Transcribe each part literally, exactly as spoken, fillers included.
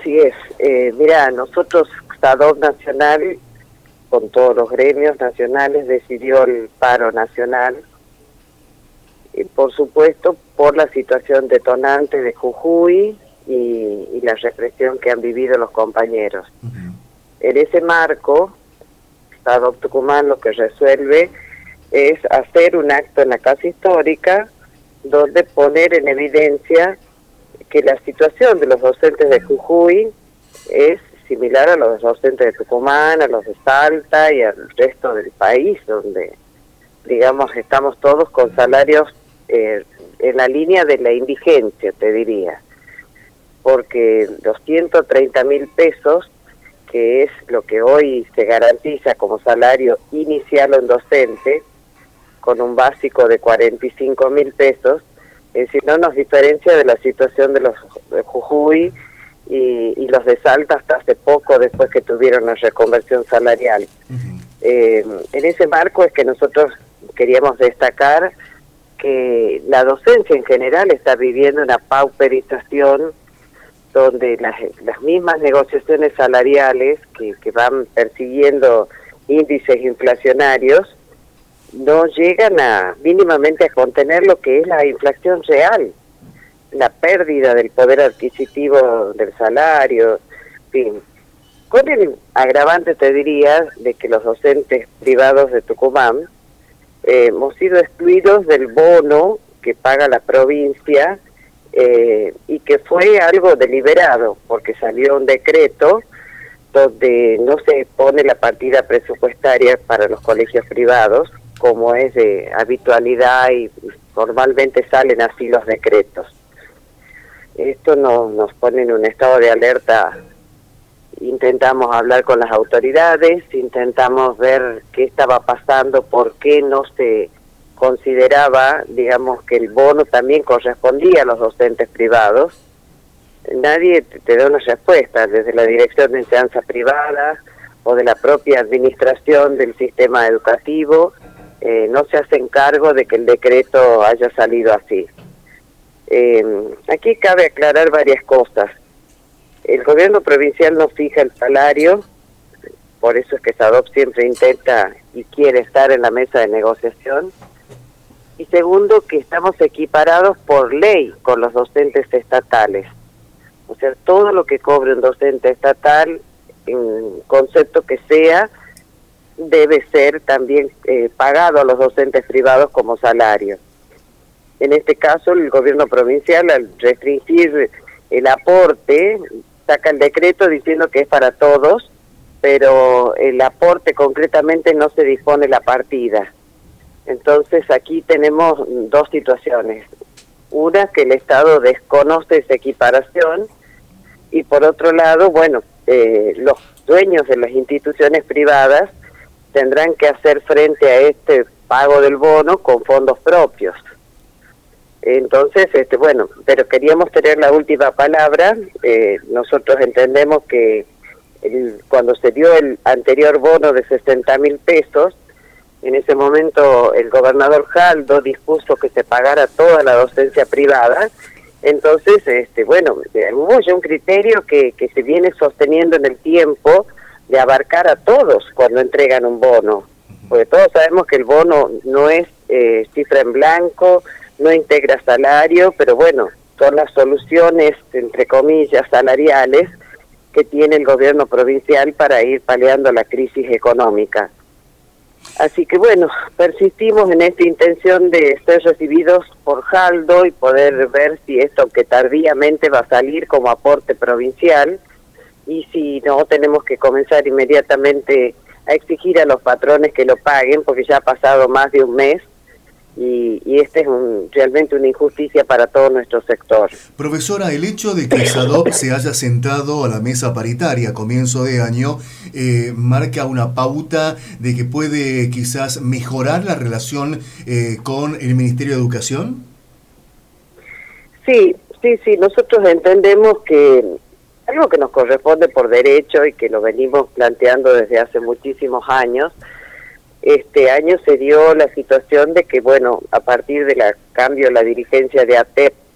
Así es. Eh, mira, nosotros, SADOP Nacional, con todos los gremios nacionales, decidió el paro nacional, y por supuesto por la situación detonante de Jujuy y, y la represión que han vivido los compañeros. Uh-huh. En ese marco, SADOP Tucumán lo que resuelve es hacer un acto en la Casa Histórica donde poner en evidencia que la situación de los docentes de Jujuy es similar a los docentes de Tucumán, a los de Salta y al resto del país, donde, digamos, estamos todos con salarios eh, en la línea de la indigencia, te diría, porque los ciento treinta mil pesos, que es lo que hoy se garantiza como salario inicial a un docente, con un básico de cuarenta y cinco mil pesos, es decir, no nos diferencia de la situación de los de Jujuy y, y los de Salta hasta hace poco, después que tuvieron la reconversión salarial. Uh-huh. Eh, en ese marco es que nosotros queríamos destacar que la docencia en general está viviendo una pauperización donde las, las mismas negociaciones salariales que, que van persiguiendo índices inflacionarios no llegan a mínimamente a contener lo que es la inflación real, la pérdida del poder adquisitivo del salario, en fin. Con el agravante, te diría, de que los docentes privados de Tucumán eh, hemos sido excluidos del bono que paga la provincia eh, y que fue algo deliberado, porque salió un decreto donde no se pone la partida presupuestaria para los colegios privados, como es de habitualidad y normalmente salen así los decretos. Esto nos, nos pone en un estado de alerta. Intentamos hablar con las autoridades, intentamos ver qué estaba pasando, por qué no se consideraba, digamos, que el bono también correspondía a los docentes privados. Nadie te da una respuesta, desde la Dirección de Enseñanza Privada o de la propia administración del sistema educativo. Eh, no se hacen cargo de que el decreto haya salido así. Eh, aquí cabe aclarar varias cosas. El gobierno provincial no fija el salario, por eso es que SADOP siempre intenta y quiere estar en la mesa de negociación. Y segundo, que estamos equiparados por ley con los docentes estatales. O sea, todo lo que cobre un docente estatal, en concepto que sea, debe ser también eh, pagado a los docentes privados como salario. En este caso, el gobierno provincial, al restringir el aporte, saca el decreto diciendo que es para todos, pero el aporte concretamente no se dispone la partida. Entonces aquí tenemos dos situaciones. Una, que el Estado desconoce esa equiparación, y por otro lado, bueno, eh, los dueños de las instituciones privadas tendrán que hacer frente a este pago del bono con fondos propios. Entonces, este, bueno, pero queríamos tener la última palabra. Eh, nosotros entendemos que el, cuando se dio el anterior bono de sesenta mil pesos, en ese momento el gobernador Jaldo dispuso que se pagara toda la docencia privada. Entonces, este, bueno, hubo ya un criterio que, que se viene sosteniendo en el tiempo de abarcar a todos cuando entregan un bono, porque todos sabemos que el bono no es eh, cifra en blanco, no integra salario, pero bueno, son las soluciones, entre comillas, salariales que tiene el gobierno provincial para ir paliando la crisis económica. Así que bueno, persistimos en esta intención de ser recibidos por Jaldo y poder ver si esto, que tardíamente va a salir como aporte provincial, y si no, tenemos que comenzar inmediatamente a exigir a los patrones que lo paguen, porque ya ha pasado más de un mes, y, y este es un, realmente una injusticia para todo nuestro sector. Profesora, el hecho de que SADOP se haya sentado a la mesa paritaria a comienzo de año eh, marca una pauta de que puede quizás mejorar la relación eh, con el Ministerio de Educación. Sí, sí, sí, nosotros entendemos que algo que nos corresponde por derecho y que lo venimos planteando desde hace muchísimos años. Este año se dio la situación de que, bueno, a partir del cambio de la dirigencia de A T E P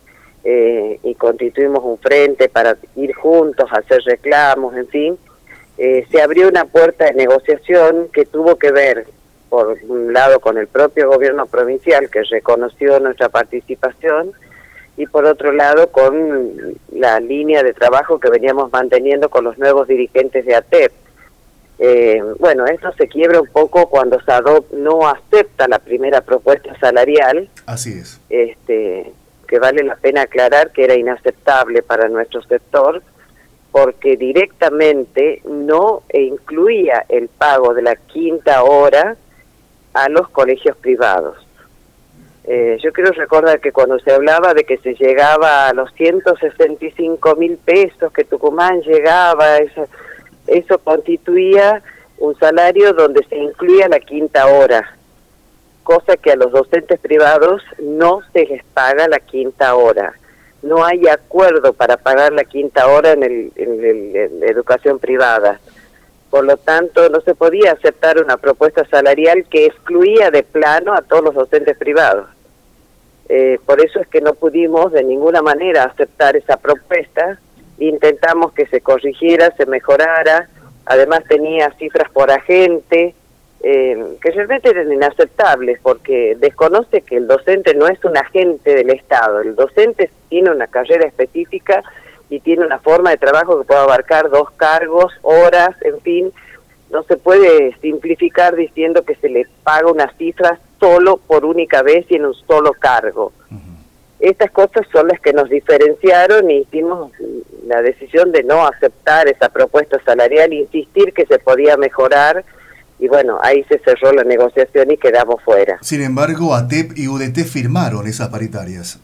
eh, y constituimos un frente para ir juntos a hacer reclamos, en fin, eh, se abrió una puerta de negociación que tuvo que ver, por un lado, con el propio gobierno provincial, que reconoció nuestra participación, y por otro lado con la línea de trabajo que veníamos manteniendo con los nuevos dirigentes de A T E P. Eh, bueno, esto se quiebra un poco cuando SADOP no acepta la primera propuesta salarial. Así es. Este, que vale la pena aclarar que era inaceptable para nuestro sector, porque directamente no incluía el pago de la quinta hora a los colegios privados. Eh, yo quiero recordar que cuando se hablaba de que se llegaba a los ciento sesenta y cinco mil pesos, que Tucumán llegaba, eso, eso constituía un salario donde se incluía la quinta hora, cosa que a los docentes privados no se les paga la quinta hora. No hay acuerdo para pagar la quinta hora en, el, en, el, en la educación privada. Por lo tanto, no se podía aceptar una propuesta salarial que excluía de plano a todos los docentes privados. Eh, por eso es que no pudimos de ninguna manera aceptar esa propuesta. Intentamos que se corrigiera, se mejorara. Además tenía cifras por agente, eh, que realmente eran inaceptables, porque desconoce que el docente no es un agente del Estado. El docente tiene una carrera específica y tiene una forma de trabajo que puede abarcar dos cargos, horas, en fin. No se puede simplificar diciendo que se le paga una cifra solo por única vez y en un solo cargo. Uh-huh. Estas cosas son las que nos diferenciaron y hicimos la decisión de no aceptar esa propuesta salarial, insistir que se podía mejorar, y bueno, ahí se cerró la negociación y quedamos fuera. Sin embargo, A T E P y U D T firmaron esas paritarias.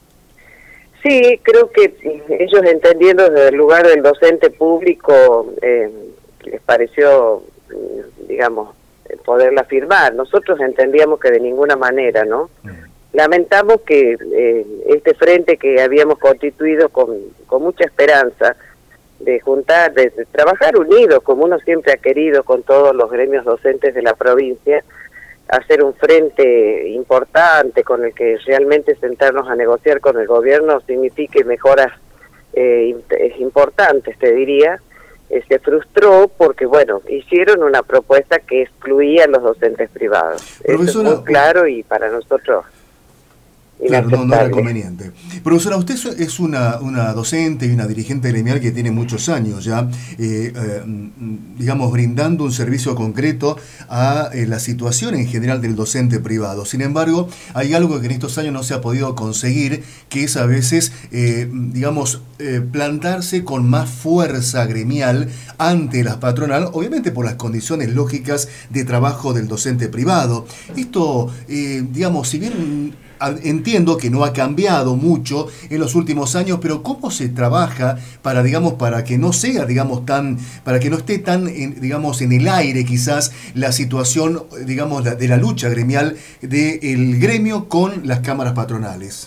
Sí, creo que ellos, entendiendo desde el lugar del docente público, eh, les pareció, digamos, poderla firmar. Nosotros entendíamos que de ninguna manera, ¿no? Mm. Lamentamos que eh, este frente que habíamos constituido con, con mucha esperanza de juntar, de, de trabajar unidos, como uno siempre ha querido con todos los gremios docentes de la provincia, hacer un frente importante con el que realmente sentarnos a negociar con el gobierno signifique mejoras eh, importantes, te diría. Eh, se frustró porque, bueno, hicieron una propuesta que excluía a los docentes privados. Eso es muy claro y para nosotros... Claro, no, no era conveniente. Profesora, usted es una, una docente y una dirigente gremial que tiene muchos años ya, eh, eh, digamos, brindando un servicio concreto a eh, la situación en general del docente privado. Sin embargo, hay algo que en estos años no se ha podido conseguir, que es a veces, eh, digamos, eh, plantarse con más fuerza gremial ante la patronal, obviamente por las condiciones lógicas de trabajo del docente privado. Esto, eh, digamos, si bien... Entiendo que no ha cambiado mucho en los últimos años, pero ¿cómo se trabaja para, digamos, para que no sea, digamos, tan, para que no esté tan, en, digamos, en el aire quizás la situación, digamos, de la lucha gremial del gremio con las cámaras patronales?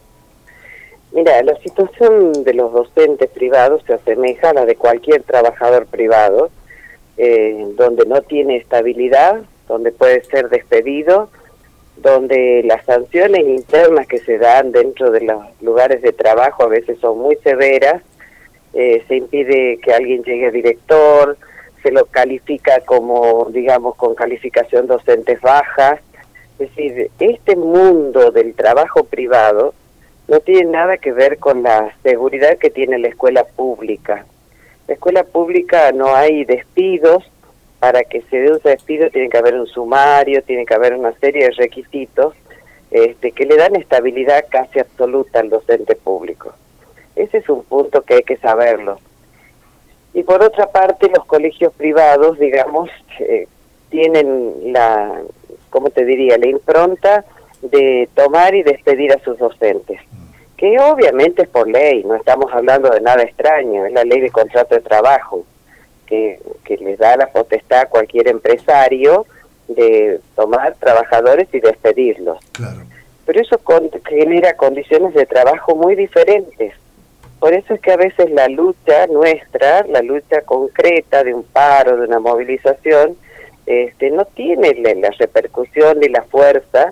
Mira, la situación de los docentes privados se asemeja a la de cualquier trabajador privado, eh, donde no tiene estabilidad, donde puede ser despedido, donde las sanciones internas que se dan dentro de los lugares de trabajo a veces son muy severas, eh, se impide que alguien llegue a director, se lo califica como, digamos, con calificación docentes bajas. Es decir, este mundo del trabajo privado no tiene nada que ver con la seguridad que tiene la escuela pública. La escuela pública no hay despidos. Para que se dé un despido tiene que haber un sumario, tiene que haber una serie de requisitos este, que le dan estabilidad casi absoluta al docente público. Ese es un punto que hay que saberlo. Y por otra parte, los colegios privados, digamos, eh, tienen la, ¿cómo te diría?, la impronta de tomar y despedir a sus docentes, que obviamente es por ley, no estamos hablando de nada extraño, es la ley de contrato de trabajo. Que, que les da la potestad a cualquier empresario de tomar trabajadores y despedirlos. Claro. Pero eso con, genera condiciones de trabajo muy diferentes. Por eso es que a veces la lucha nuestra, la lucha concreta de un paro, de una movilización, este, no tiene la, la repercusión ni la fuerza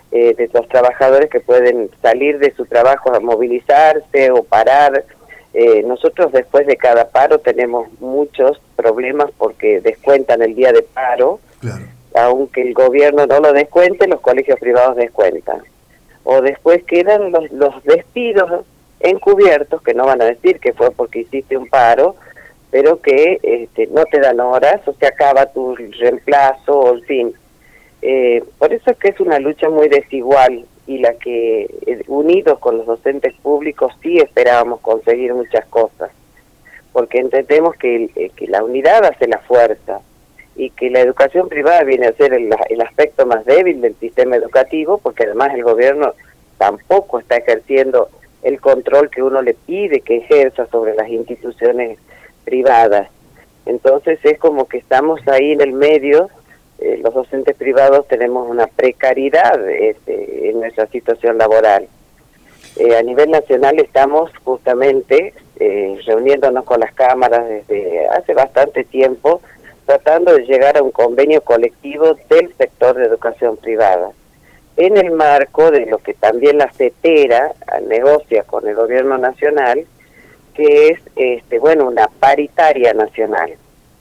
eh, de los trabajadores que pueden salir de su trabajo a movilizarse o parar. Eh, nosotros después de cada paro tenemos muchos problemas porque descuentan el día de paro, claro. Aunque el gobierno no lo descuente, los colegios privados descuentan. O después quedan los, los despidos encubiertos, que no van a decir que fue porque hiciste un paro, pero que este, no te dan horas, o se acaba tu reemplazo, o en fin. Eh, por eso es que es una lucha muy desigual, y la que eh, unidos con los docentes públicos sí esperábamos conseguir muchas cosas, porque entendemos que, eh, que la unidad hace la fuerza, y que la educación privada viene a ser el, el aspecto más débil del sistema educativo, porque además el gobierno tampoco está ejerciendo el control que uno le pide que ejerza sobre las instituciones privadas. Entonces es como que estamos ahí en el medio. Eh, los docentes privados tenemos una precariedad este, en nuestra situación laboral. Eh, a nivel nacional estamos justamente eh, reuniéndonos con las cámaras desde hace bastante tiempo, tratando de llegar a un convenio colectivo del sector de educación privada, en el marco de lo que también la CETERA negocia con el gobierno nacional, que es este bueno una paritaria nacional.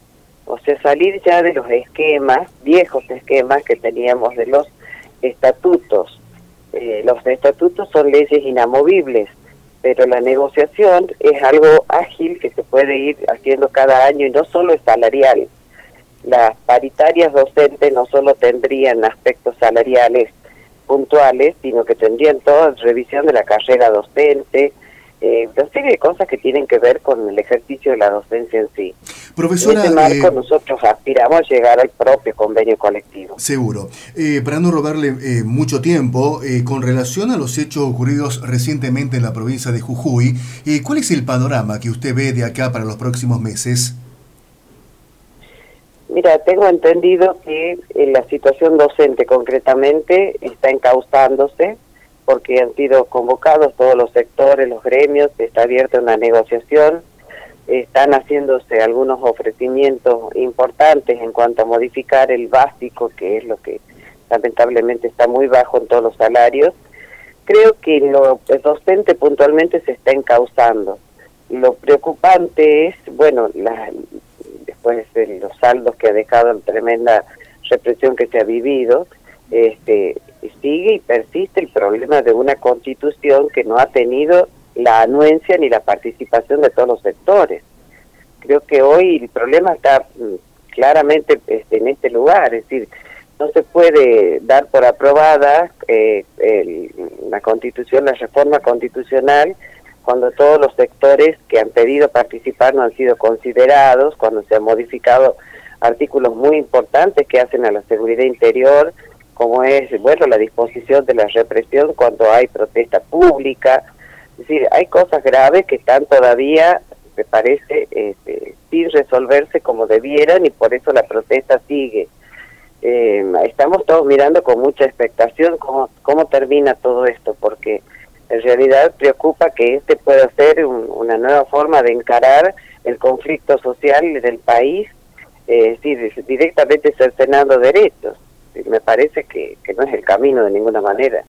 O sea, salir ya de los esquemas, viejos esquemas que teníamos de los estatutos. Eh, los estatutos son leyes inamovibles, pero la negociación es algo ágil que se puede ir haciendo cada año y no solo es salarial. Las paritarias docentes no solo tendrían aspectos salariales puntuales, sino que tendrían toda revisión de la carrera docente, eh, una serie de cosas que tienen que ver con el ejercicio de la docencia en sí. Profesora, en ese marco eh, nosotros aspiramos a llegar al propio convenio colectivo. Seguro. Eh, para no robarle eh, mucho tiempo, eh, con relación a los hechos ocurridos recientemente en la provincia de Jujuy, eh, ¿cuál es el panorama que usted ve de acá para los próximos meses? Mira, tengo entendido que eh, la situación docente concretamente está encauzándose porque han sido convocados todos los sectores, los gremios, está abierta una negociación, están haciéndose algunos ofrecimientos importantes en cuanto a modificar el básico, que es lo que lamentablemente está muy bajo en todos los salarios. Creo que lo el docente puntualmente se está encauzando. Lo preocupante es, bueno, la... después de los saldos que ha dejado la tremenda represión que se ha vivido, este, sigue y persiste el problema de una constitución que no ha tenido la anuencia ni la participación de todos los sectores. Creo que hoy el problema está claramente este, en este lugar, es decir, no se puede dar por aprobada eh, el, la constitución, la reforma constitucional, cuando todos los sectores que han pedido participar no han sido considerados, cuando se han modificado artículos muy importantes que hacen a la seguridad interior, como es, bueno, la disposición de la represión cuando hay protesta pública. Es decir, hay cosas graves que están todavía, me parece, este, sin resolverse como debieran, y por eso la protesta sigue. Eh, estamos todos mirando con mucha expectación cómo, cómo termina todo esto, porque en realidad preocupa que este pueda ser un, una nueva forma de encarar el conflicto social del país, eh, es decir, directamente cercenando derechos. Me parece que, que no es el camino de ninguna manera.